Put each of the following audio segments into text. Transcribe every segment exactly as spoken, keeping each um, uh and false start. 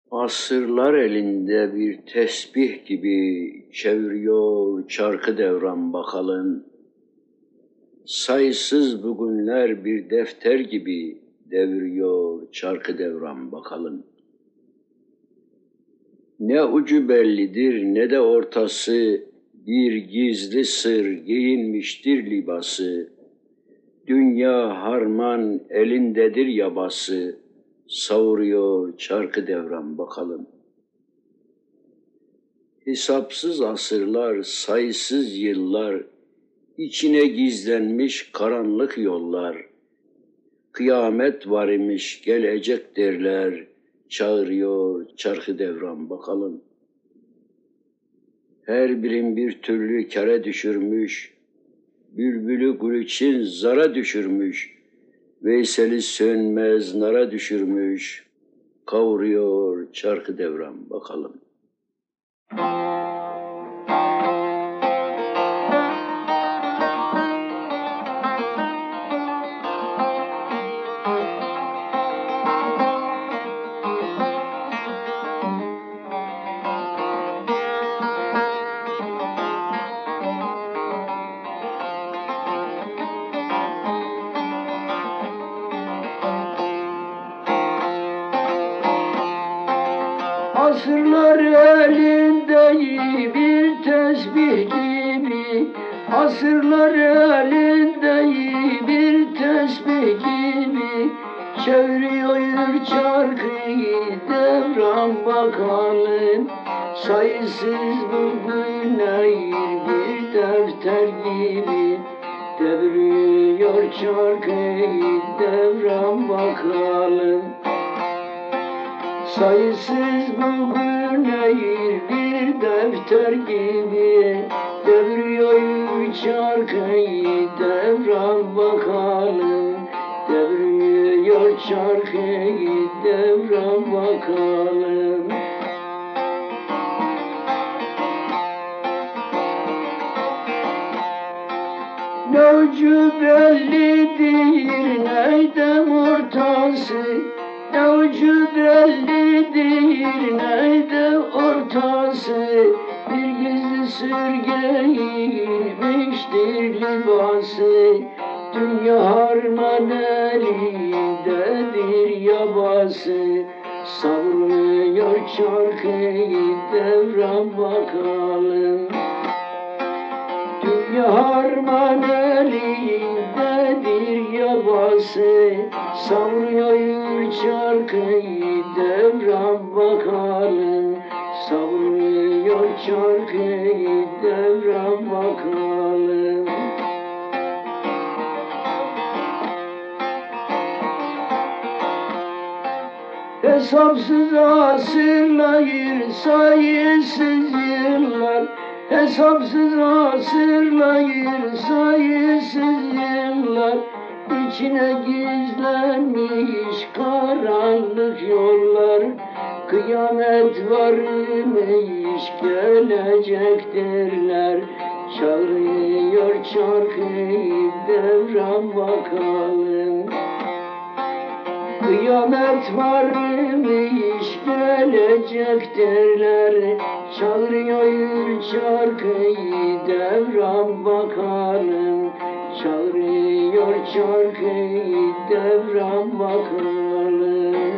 Asırlar elinde bir tesbih gibi çeviriyor çarkı devran bakalım. Sayısız bugünler bir defter gibi deviriyor çarkı devran bakalım. Ne ucu bellidir ne de ortası, bir gizli sır giyinmiştir libası. Dünya harman elindedir yabası, savuruyor çarkı devran bakalım. Hesapsız asırlar, sayısız yıllar, içine gizlenmiş karanlık yollar. Kıyamet var imiş gelecek derler, çağırıyor çarkı devran bakalım. Her birin bir türlü kere düşürmüş, bülbülü gül için zara düşürmüş, Veysel'i sönmez nara düşürmüş, kavuruyor çarkı devran bakalım. Asırlar elinde bir tesbih gibi, asırlar elinde bir tesbih gibi, çeviriyor çarkıyı devran bakalım. Sayısız bugünler bir defter gibi, deviriyor çarkıyı devran bakalım. Sayısız bugünler bir defter gibi, deviriyor çarkıyı devran bakalım. Deviriyor çarkıyı devran bakalım. Ne ucu bellidir ne de ortası, ne ucu bellidir ne de ortası, bir gizli sır giyinmiştir libası. Dünya harman elindedir yabası, savuruyor çarkıyı devran bakalım. Dünya harman elindedir yabası, savuruyor çarkıyı devran bakalım. Savuruyor çarkıyı devran bakalım. Hesapsız asırlar, sayısız yıllar, hesapsız asırlar, sayısız yıllar, içine gizlenmiş karanlık yollar. Kıyamet varmış gelecek derler, çağırıyor çarkıyı devran bakalım. Kıyamet varmış gelecek derler, çağırıyor çarkıyı devran bakalım. Çağırıyor çarkıyı devran bakalım.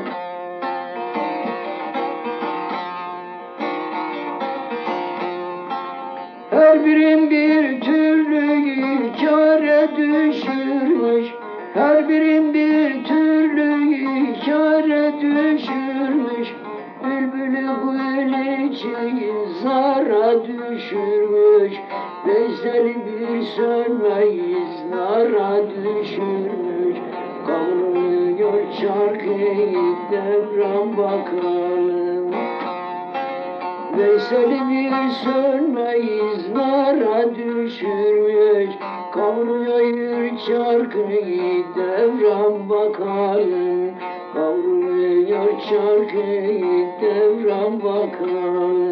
Her birin bir türlü kâre düşürmüş, her birin bir türlü kâre düşürmüş, bülbülü gül için zara düşürmüş, Veysel'i bir sönmeyiz nara düşürmüş, kavuruyor çarkıyı devran bakalım. Veysel'i bir sönmeyiz nara düşürmüş, kavuruyor çarkıyı devran bakalım. Kavuruyor çarkıyı devran bakalım.